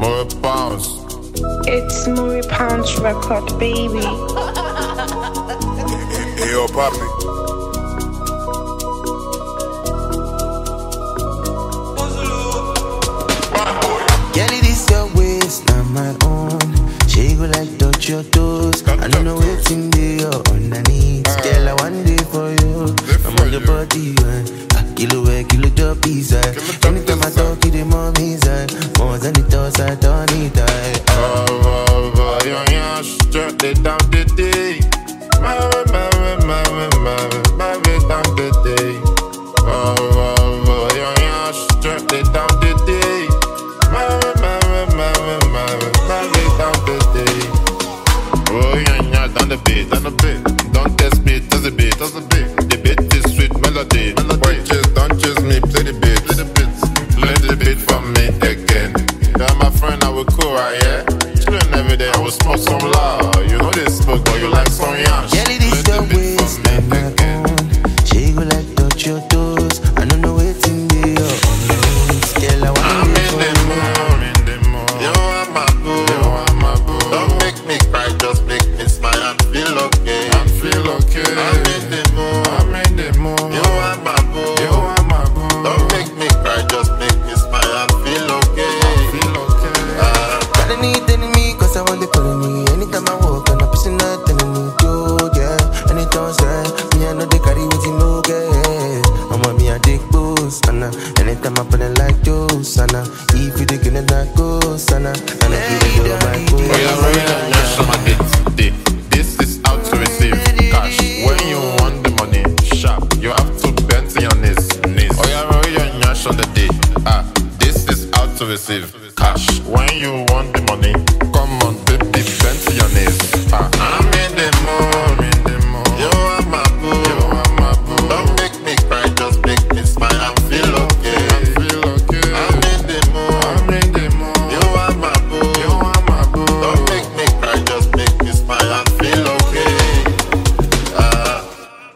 More pounds. It's Murray Pounds record, baby. Hey, yo, Poppy. Girl, it is your waist, not my own. She go like touch your toes. I don't know what's in there underneath. Girl, I want it for you. I'm on your body, kilo top inside. Anytime I talk, you the more inside. More than the toss, I don't need that. Strut it down the day. My down the day. Strut it down the day. My down the day. Oh, yeah, down the beat. Don't test me, test the beat. The beat is sweet melody. Boy, don't chase me, play the beat. Play the beat for me again. Yeah, my friend, I will cool right here. Chillin' every day, I will smoke some loud. You know this smoke, but you like some yash. Girl, it is your waist, not my own. She go like touch your toes. I don't know what's in there underneath. Girl, I want I'm it in for the you. mood. You are my boo. Don't make me cry, just make me smile and feel okay. I'm in the mood. You are my boo. Don't make me cry, just make me smile and feel okay. Gotta need enemy, cause I want the colony. Anytime I walk on a person, nothing I need to, yeah. Anytime I say, me I know they carry what you know, yeah. I'm on me a dick boost, anytime I put it like juice, if you dig in it like goose, and I feel it go my goose. Oh, yeah, right, yeah, show my date. This is how to receive cash. When you want the money, sharp, you have to bend to your knees. Oh, yeah, right, yeah, on the day. This is how to receive cash. When you want the money,